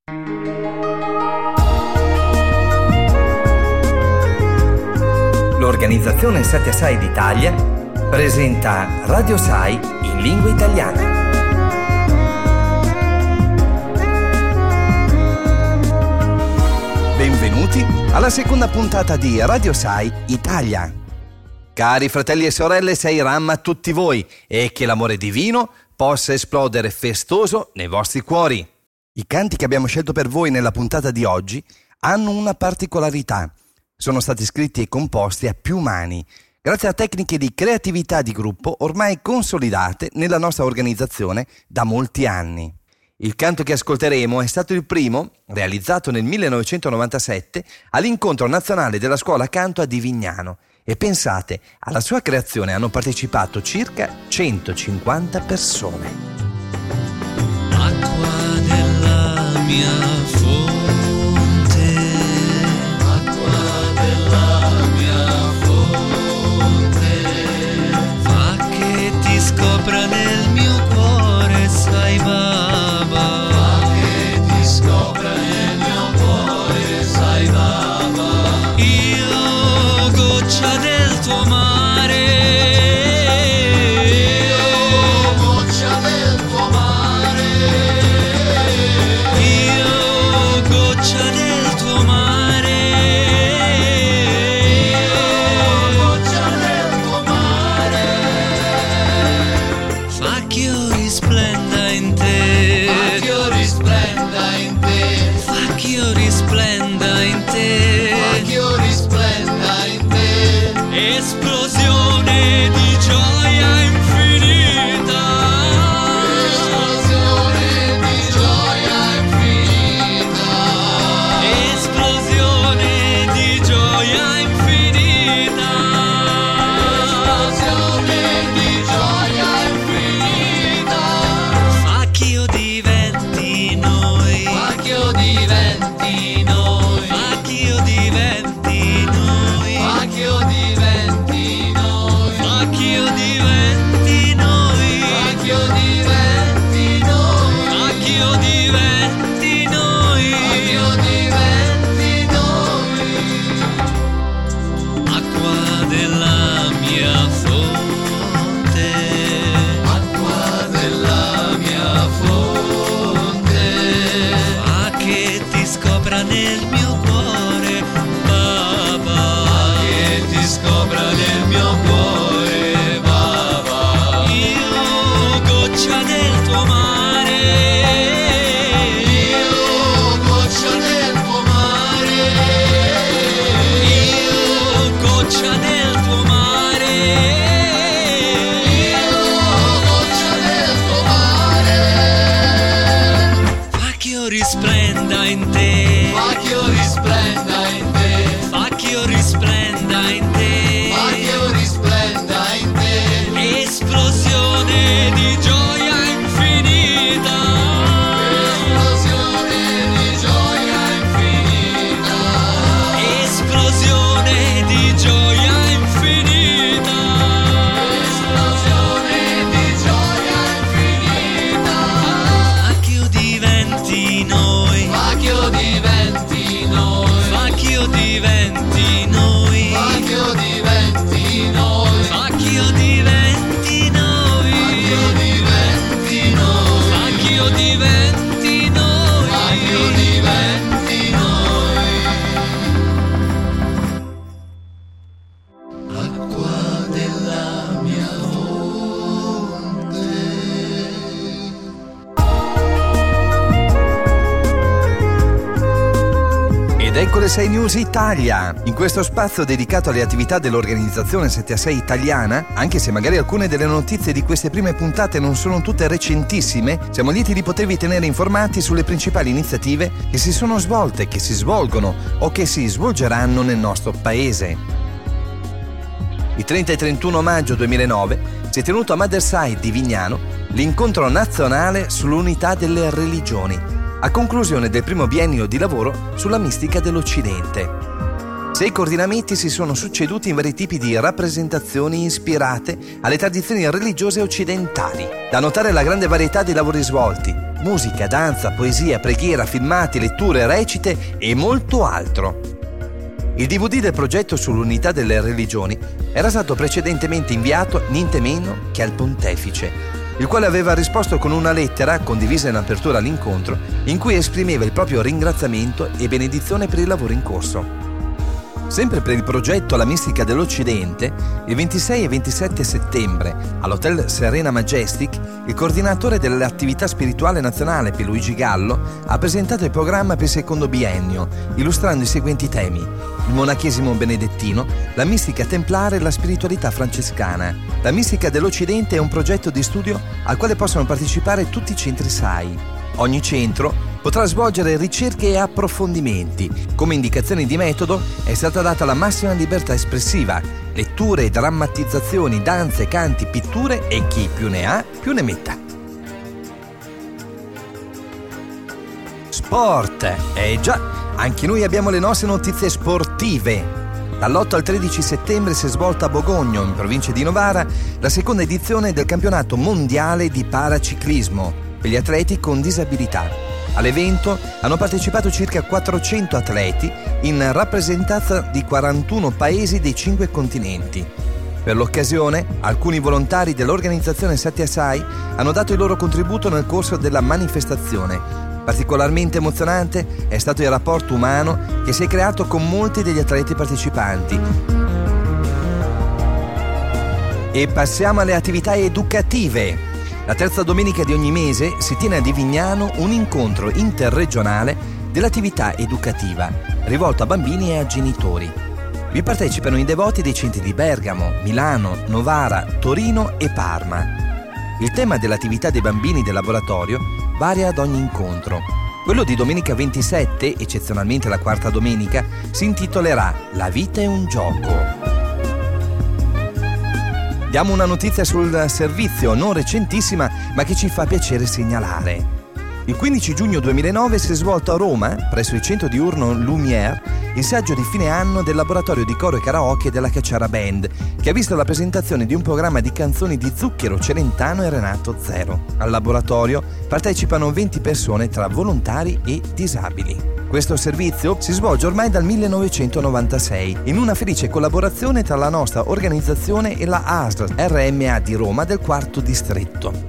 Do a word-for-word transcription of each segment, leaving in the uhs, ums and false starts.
L'Organizzazione Sette Sai d'Italia presenta Radio Sai in lingua italiana. Benvenuti alla seconda puntata di Radio Sai Italia. Cari fratelli e sorelle, Seiram a tutti voi e che l'amore divino possa esplodere festoso nei vostri cuori. I canti che abbiamo scelto per voi nella puntata di oggi hanno una particolarità. Sono stati scritti e composti a più mani, grazie a tecniche di creatività di gruppo ormai consolidate nella nostra organizzazione da molti anni. Il canto che ascolteremo è stato il primo, realizzato nel millenovecentonovantasette, all'incontro nazionale della scuola canto a Divignano. E pensate, alla sua creazione hanno partecipato circa centocinquanta persone. Acqua della mia fonte, acqua della mia fonte, fa che ti scopra nel mio cuore, sai Baba, fa che ti scopra nel mio cuore, sai Baba, io goccia del tuo mare, io goccia del tuo mare, io goccia del tuo mare, io goccia del tuo mare, fa che io risplenda in te, fa che io risplenda in te, fa che io risplenda in te, fa che io risplenda in te, esplosione di gioia infinita, esplosione di gioia infinita, esplosione di gioia infinita, esplosione di gioia infinita, fa che io diventi noi, fa che io diventi noi, fa che io diventi noi, fa che io diventi noi, fa che io diventi noi, fa che io diventi noi, fa che io diventi noi, fa che io diventi noi, acqua della mia fonte, acqua della mia fonte, fa che ti scopra nel mio cuore, Baba, che ti scopra nel mio cuore, Baba, io goccia del tuo mare, io goccia del tuo mare, io goccia del tuo mare, io goccia del tuo mare, fa che io risplenda in te, fa che io risplenda in te, fa che io risplenda in te, fa che io risplenda in te, esplosione di gioia infinita, esplosione di gioia infinita, esplosione di gioia infinita, esplosione di gioia infinita, fa che io diventi noi, fa che io diventi noi, fa che io diventi noi, fa che io diventi noi, fa che io diventi noi, fa che io diventi noi, fa che io diventi noi, fa che io diventi noi, acqua della mia fonte. Ed ecco le sei News Italia. In questo spazio dedicato alle attività dell'Organizzazione sette a sei Italiana, anche se magari alcune delle notizie di queste prime puntate non sono tutte recentissime, siamo lieti di potervi tenere informati sulle principali iniziative che si sono svolte, che si svolgono o che si svolgeranno nel nostro paese. Il trenta e trentuno maggio duemilanove si è tenuto a Maderside di Vignano l'incontro nazionale sull'unità delle religioni, a conclusione del primo biennio di lavoro sulla mistica dell'Occidente. Sei coordinamenti si sono succeduti in vari tipi di rappresentazioni ispirate alle tradizioni religiose occidentali. Da notare la grande varietà dei lavori svolti, musica, danza, poesia, preghiera, filmati, letture, recite e molto altro. Il D V D del progetto sull'unità delle religioni era stato precedentemente inviato niente meno che al pontefice, il quale aveva risposto con una lettera, condivisa in apertura all'incontro, in cui esprimeva il proprio ringraziamento e benedizione per il lavoro in corso. Sempre per il progetto La Mistica dell'Occidente, il ventisei e ventisette settembre, all'Hotel Serena Majestic, il coordinatore dell'attività spirituale nazionale Pierluigi Gallo ha presentato il programma per il secondo biennio, illustrando i seguenti temi: il monachesimo benedettino, la mistica templare e la spiritualità francescana. La Mistica dell'Occidente è un progetto di studio al quale possono partecipare tutti i centri S A I. Ogni centro potrà svolgere ricerche e approfondimenti. Come indicazioni di metodo è stata data la massima libertà espressiva: letture, drammatizzazioni, danze, canti, pitture e chi più ne ha più ne metta. Sport! Eh già, anche noi abbiamo le nostre notizie sportive. Dall'otto al tredici settembre si è svolta a Bogogno, in provincia di Novara, la seconda edizione del campionato mondiale di paraciclismo per gli atleti con disabilità. All'evento hanno partecipato circa quattrocento atleti in rappresentanza di quarantuno paesi dei cinque continenti. Per l'occasione, alcuni volontari dell'organizzazione Satya Sai hanno dato il loro contributo nel corso della manifestazione. Particolarmente emozionante è stato il rapporto umano che si è creato con molti degli atleti partecipanti. E passiamo alle attività educative. La terza domenica di ogni mese si tiene a Divignano un incontro interregionale dell'attività educativa, rivolto a bambini e a genitori. Vi partecipano i devoti dei centri di Bergamo, Milano, Novara, Torino e Parma. Il tema dell'attività dei bambini del laboratorio varia ad ogni incontro. Quello di domenica ventisette, eccezionalmente la quarta domenica, si intitolerà La vita è un gioco. Diamo una notizia sul servizio, non recentissima, ma che ci fa piacere segnalare. Il quindici giugno duemilanove si è svolto a Roma, presso il centro diurno Lumière, il saggio di fine anno del laboratorio di coro e karaoke della Cacciara Band, che ha visto la presentazione di un programma di canzoni di Zucchero, Celentano e Renato Zero. Al laboratorio partecipano venti persone tra volontari e disabili. Questo servizio si svolge ormai dal millenovecentonovantasei in una felice collaborazione tra la nostra organizzazione e la A S L R M A di Roma del quarto distretto.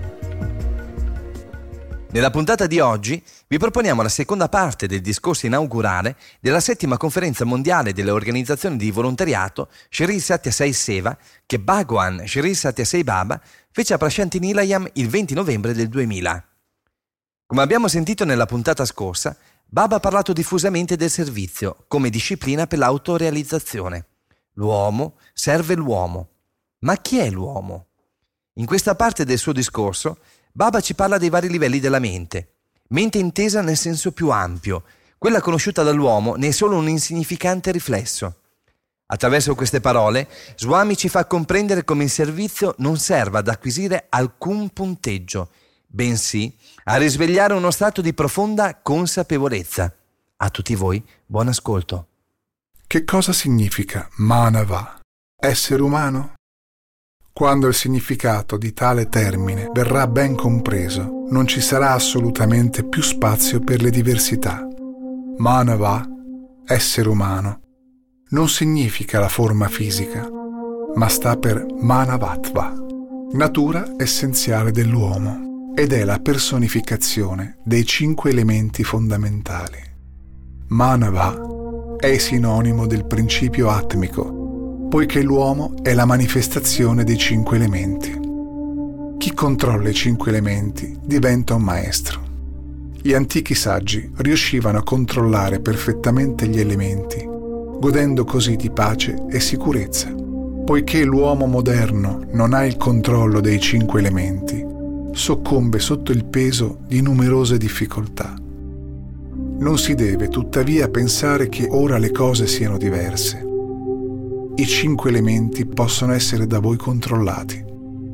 Nella puntata di oggi vi proponiamo la seconda parte del discorso inaugurale della settima conferenza mondiale delle organizzazioni di volontariato Shri Satya Sai Seva che Bhagwan Shri Satya Sai Baba fece a Prashanti Nilayam il venti novembre del duemila. Come abbiamo sentito nella puntata scorsa, Baba ha parlato diffusamente del servizio come disciplina per l'autorealizzazione. L'uomo serve l'uomo. Ma chi è l'uomo? In questa parte del suo discorso, Baba ci parla dei vari livelli della mente. Mente intesa nel senso più ampio, quella conosciuta dall'uomo ne è solo un insignificante riflesso. Attraverso queste parole, Swami ci fa comprendere come il servizio non serva ad acquisire alcun punteggio, bensì a risvegliare uno stato di profonda consapevolezza. A tutti voi, buon ascolto. Che cosa significa Manava? Essere umano? Quando il significato di tale termine verrà ben compreso, non ci sarà assolutamente più spazio per le diversità. Manava, essere umano, non significa la forma fisica, ma sta per Manavatva, natura essenziale dell'uomo, ed è la personificazione dei cinque elementi fondamentali. Manava è sinonimo del principio atmico, poiché l'uomo è la manifestazione dei cinque elementi. Chi controlla i cinque elementi diventa un maestro. Gli antichi saggi riuscivano a controllare perfettamente gli elementi, godendo così di pace e sicurezza. Poiché l'uomo moderno non ha il controllo dei cinque elementi, soccombe sotto il peso di numerose difficoltà. Non si deve tuttavia pensare che ora le cose siano diverse. I cinque elementi possono essere da voi controllati.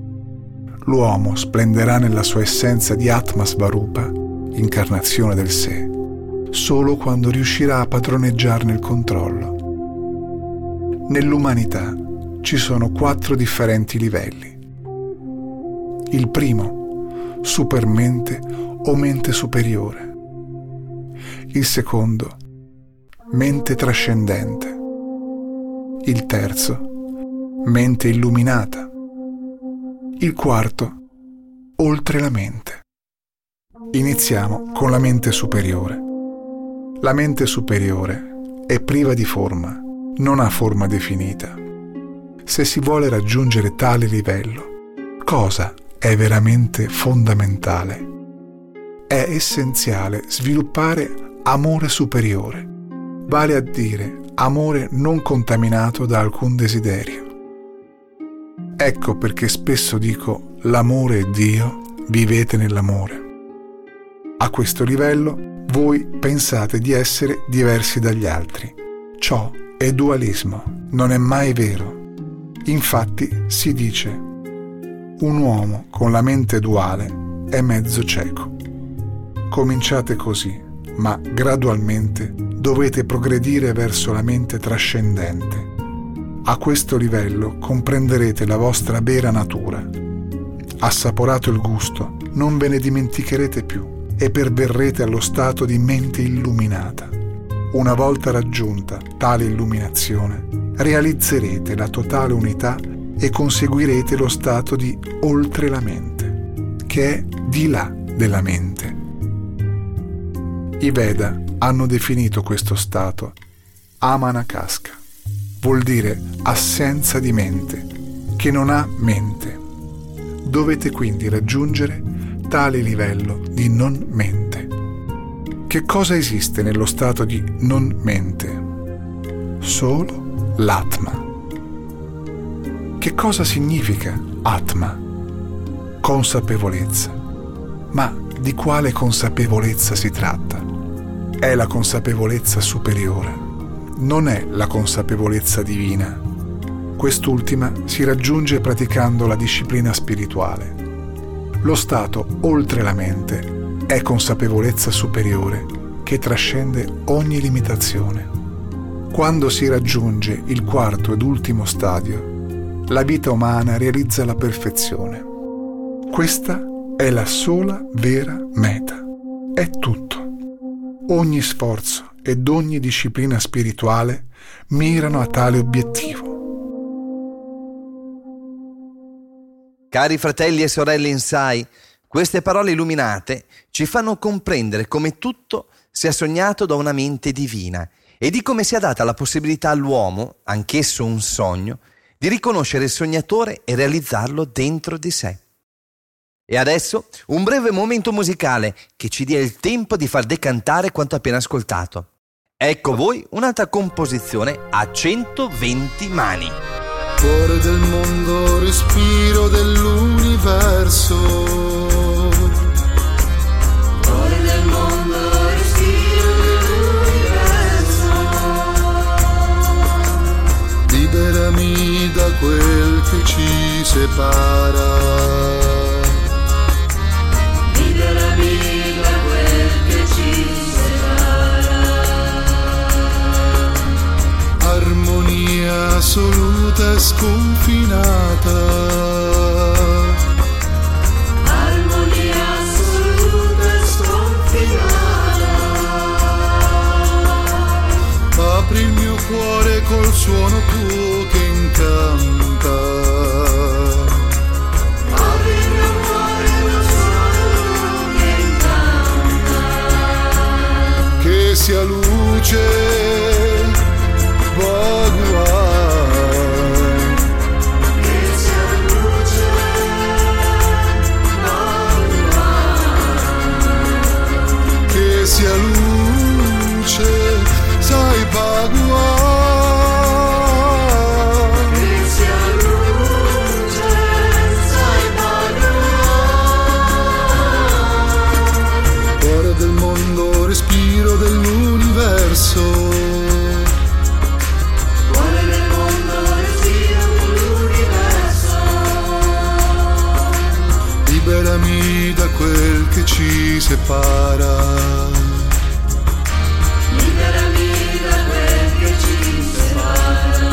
L'uomo splenderà nella sua essenza di Atmasvarupa, incarnazione del sé, solo quando riuscirà a padroneggiarne il controllo. Nell'umanità ci sono quattro differenti livelli. Il primo, supermente o mente superiore. Il secondo, mente trascendente. Il terzo, mente illuminata. Il quarto, oltre la mente. Iniziamo con la mente superiore. La mente superiore è priva di forma, non ha forma definita. Se si vuole raggiungere tale livello, cosa è veramente fondamentale? È essenziale sviluppare amore superiore, vale a dire amore non contaminato da alcun desiderio. Ecco perché spesso dico l'amore è Dio, vivete nell'amore. A questo livello voi pensate di essere diversi dagli altri. Ciò è dualismo, non è mai vero. Infatti si dice: un uomo con la mente duale è mezzo cieco. Cominciate così, ma gradualmente dovete progredire verso la mente trascendente. A questo livello comprenderete la vostra vera natura. Assaporato il gusto, non ve ne dimenticherete più e perverrete allo stato di mente illuminata. Una volta raggiunta tale illuminazione, realizzerete la totale unità e conseguirete lo stato di oltre la mente, che è di là della mente. I Veda hanno definito questo stato Amanakaska, vuol dire assenza di mente, che non ha mente. Dovete quindi raggiungere tale livello di non mente. Che cosa esiste nello stato di non mente? Solo l'Atma. Che cosa significa Atma? Consapevolezza. Ma di quale consapevolezza si tratta? È la consapevolezza superiore, non è la consapevolezza divina. Quest'ultima si raggiunge praticando la disciplina spirituale. Lo stato oltre la mente è consapevolezza superiore che trascende ogni limitazione. Quando si raggiunge il quarto ed ultimo stadio, la vita umana realizza la perfezione. Questa è la sola vera meta. È tutto. Ogni sforzo ed ogni disciplina spirituale mirano a tale obiettivo. Cari fratelli e sorelle in Sai, queste parole illuminate ci fanno comprendere come tutto sia sognato da una mente divina e di come sia data la possibilità all'uomo, anch'esso un sogno, di riconoscere il sognatore e realizzarlo dentro di sé. E adesso un breve momento musicale che ci dia il tempo di far decantare quanto appena ascoltato. Ecco voi un'altra composizione a centoventi mani. Cuore del mondo, respiro dell'universo. Cuore del mondo, respiro dell'universo. Liberami da quel che ci separa. Liberami da quel che ci separa. Armonia assoluta e sconfinata. Armonia assoluta e sconfinata. Apri il mio cuore col suono tuo che incanta. Che sia luce, Bhagwan. Che sia luce, Bhagwan. Che sia luce, Sai Bhagwan. Che sia luce, Sai Bhagwan. Cuore del mondo, respiro dell'universo. Cuore del mondo, respiro dell'universo. Liberami da quel che ci separa. Liberami da quel che ci separa.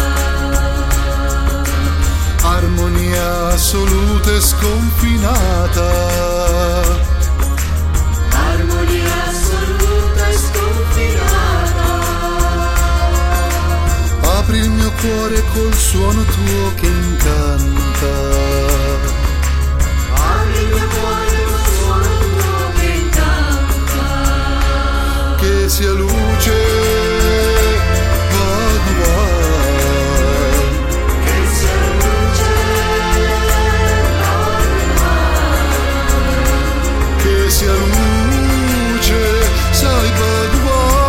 Armonia assoluta e sconfinata. col suono tuo che incanta. Apri il mio cuore col suono tuo che incanta. Che sia luce, Bhagwan. Che sia luce, Bhagwan. Che sia luce, sai Bhagwan.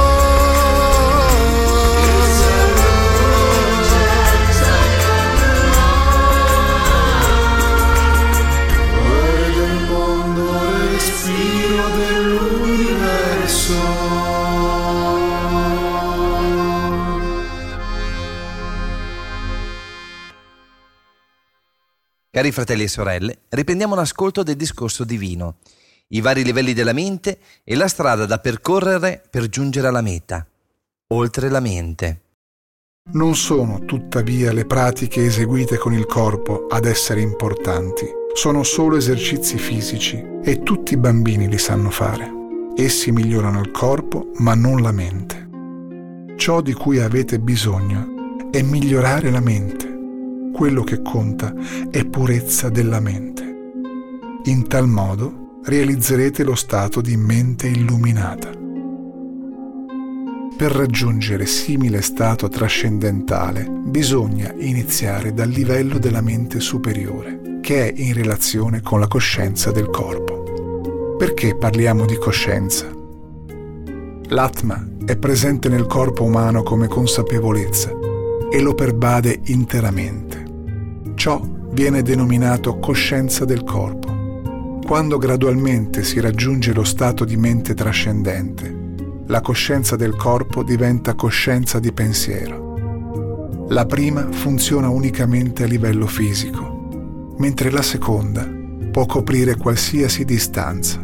Cari fratelli e sorelle, riprendiamo l'ascolto del discorso divino, i vari livelli della mente e la strada da percorrere per giungere alla meta, oltre la mente. Non sono tuttavia le pratiche eseguite con il corpo ad essere importanti, sono solo esercizi fisici e tutti i bambini li sanno fare. Essi migliorano il corpo ma non la mente. Ciò di cui avete bisogno è migliorare la mente. Quello che conta è purezza della mente. In tal modo realizzerete lo stato di mente illuminata. Per raggiungere simile stato trascendentale bisogna iniziare dal livello della mente superiore, che è in relazione con la coscienza del corpo. Perché parliamo di coscienza? L'Atma è presente nel corpo umano come consapevolezza e lo pervade interamente. Ciò viene denominato coscienza del corpo. Quando gradualmente si raggiunge lo stato di mente trascendente, la coscienza del corpo diventa coscienza di pensiero. La prima funziona unicamente a livello fisico, mentre la seconda può coprire qualsiasi distanza.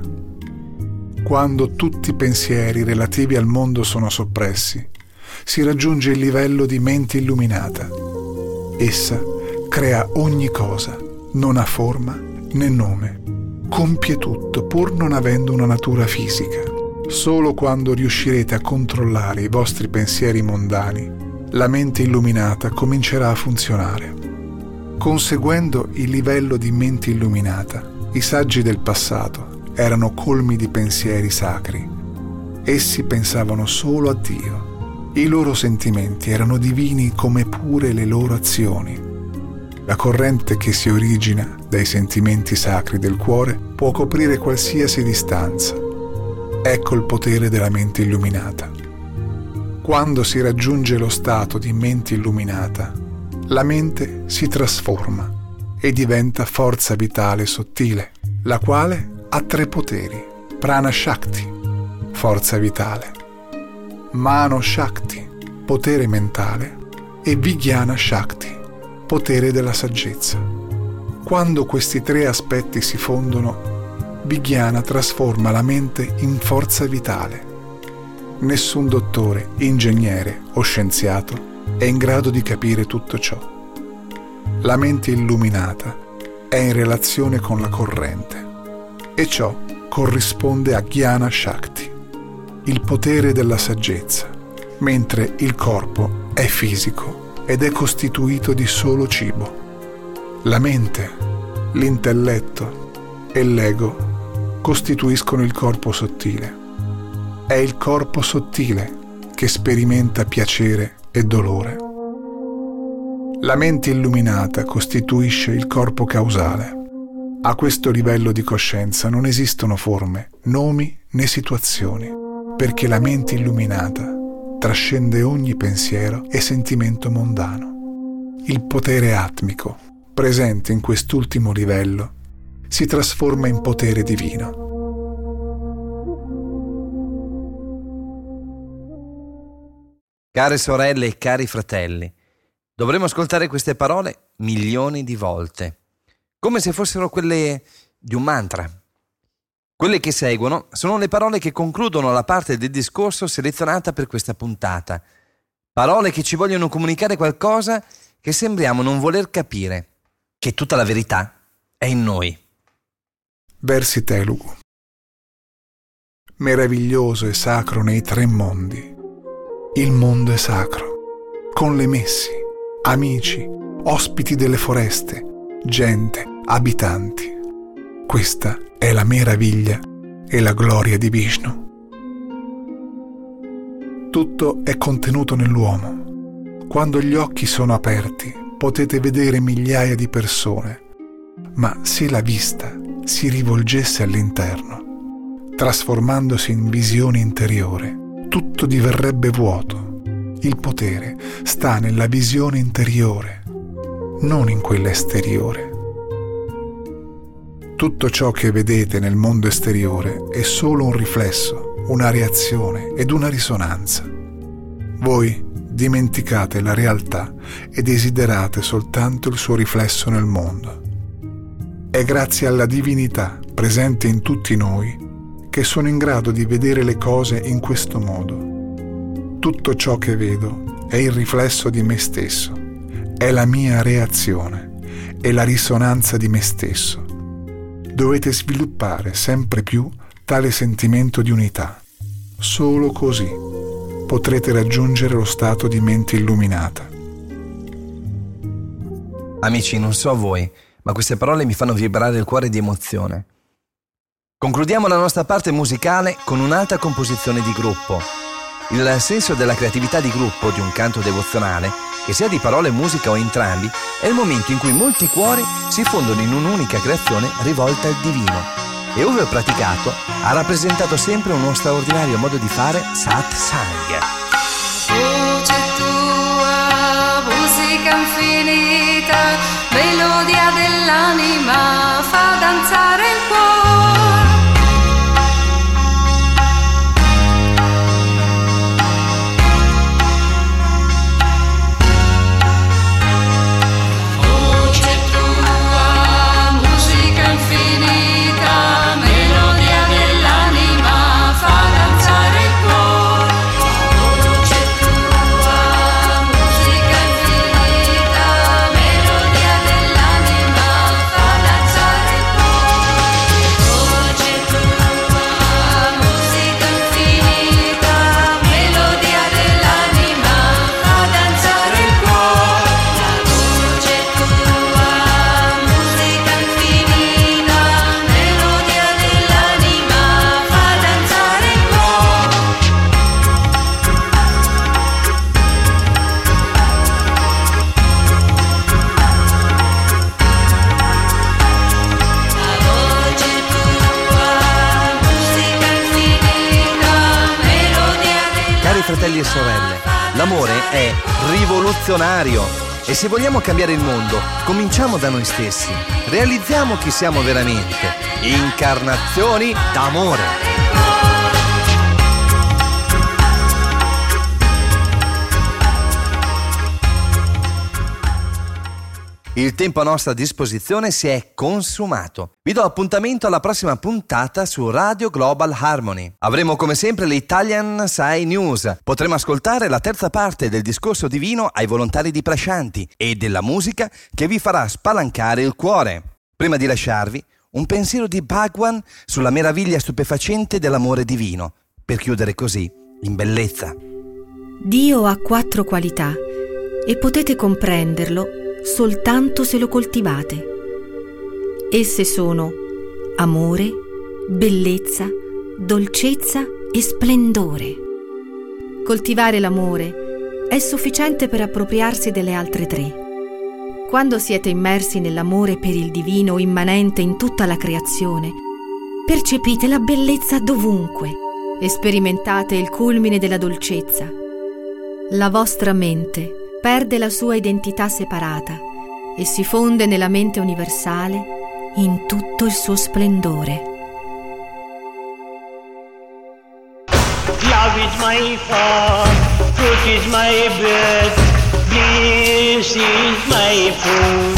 Quando tutti i pensieri relativi al mondo sono soppressi, si raggiunge il livello di mente illuminata. Essa crea ogni cosa, non ha forma né nome, compie tutto pur non avendo una natura fisica. Solo quando riuscirete a controllare i vostri pensieri mondani, la mente illuminata comincerà a funzionare. Conseguendo il livello di mente illuminata, i saggi del passato erano colmi di pensieri sacri. Essi pensavano solo a Dio. I loro sentimenti erano divini come pure le loro azioni. La corrente che si origina dai sentimenti sacri del cuore può coprire qualsiasi distanza. Ecco il potere della mente illuminata. Quando si raggiunge lo stato di mente illuminata, la mente si trasforma e diventa forza vitale sottile, la quale ha tre poteri: Prana Shakti, forza vitale, Mano Shakti, potere mentale, e Vijnana Shakti, potere della saggezza. Quando questi tre aspetti si fondono, Vijnana trasforma la mente in forza vitale. Nessun dottore, ingegnere o scienziato è in grado di capire tutto ciò. La mente illuminata è in relazione con la corrente e ciò corrisponde a Jnana Shakti, il potere della saggezza, mentre il corpo è fisico ed è costituito di solo cibo. La mente, l'intelletto e l'ego costituiscono il corpo sottile. È il corpo sottile che sperimenta piacere e dolore. La mente illuminata costituisce il corpo causale. A questo livello di coscienza non esistono forme, nomi né situazioni, perché la mente illuminata trascende ogni pensiero e sentimento mondano. Il potere atmico, presente in quest'ultimo livello, si trasforma in potere divino. Care sorelle e cari fratelli, dovremo ascoltare queste parole milioni di volte, come se fossero quelle di un mantra. Quelle che seguono sono le parole che concludono la parte del discorso selezionata per questa puntata. Parole che ci vogliono comunicare qualcosa che sembriamo non voler capire, che tutta la verità è in noi. Versi Telugu. Meraviglioso e sacro nei tre mondi. Il mondo è sacro, con le messi, amici, ospiti delle foreste, gente, abitanti. Questa è la meraviglia e la gloria di Vishnu. Tutto è contenuto nell'uomo. Quando gli occhi sono aperti, potete vedere migliaia di persone, ma se la vista si rivolgesse all'interno, trasformandosi in visione interiore, tutto diverrebbe vuoto. Il potere sta nella visione interiore, non in quella esteriore. Tutto ciò che vedete nel mondo esteriore è solo un riflesso, una reazione ed una risonanza. Voi dimenticate la realtà e desiderate soltanto il suo riflesso nel mondo. È grazie alla divinità presente in tutti noi che sono in grado di vedere le cose in questo modo. Tutto ciò che vedo è il riflesso di me stesso, è la mia reazione, è la risonanza di me stesso. Dovete sviluppare sempre più tale sentimento di unità. Solo così potrete raggiungere lo stato di mente illuminata. Amici, non so voi, ma queste parole mi fanno vibrare il cuore di emozione. Concludiamo la nostra parte musicale con un'altra composizione di gruppo. Il senso della creatività di gruppo di un canto devozionale, che sia di parole, musica o entrambi, è il momento in cui molti cuori si fondono in un'unica creazione rivolta al divino. E ove praticato, ha rappresentato sempre uno straordinario modo di fare satsang. Voce tua, musica infinita, melodia dell'anima, fa danzare il cuore. Fratelli e sorelle, l'amore è rivoluzionario e se vogliamo cambiare il mondo, cominciamo da noi stessi. Realizziamo chi siamo veramente, incarnazioni d'amore. Il tempo a nostra disposizione si è consumato. Vi do appuntamento alla prossima puntata su Radio Global Harmony. Avremo come sempre le Italian Sai News. Potremo ascoltare la terza parte del discorso divino ai volontari di Prashanti e della musica che vi farà spalancare il cuore. Prima di lasciarvi, un pensiero di Bhagwan sulla meraviglia stupefacente dell'amore divino, per chiudere così in bellezza. Dio ha quattro qualità e potete comprenderlo soltanto se lo coltivate. Esse sono amore, bellezza, dolcezza e splendore. Coltivare l'amore è sufficiente per appropriarsi delle altre tre. Quando siete immersi nell'amore per il divino immanente in tutta la creazione, percepite la bellezza dovunque e sperimentate il culmine della dolcezza. La vostra mente perde la sua identità separata e si fonde nella mente universale in tutto il suo splendore. Love is my food, fruit is my bread, bliss is my food.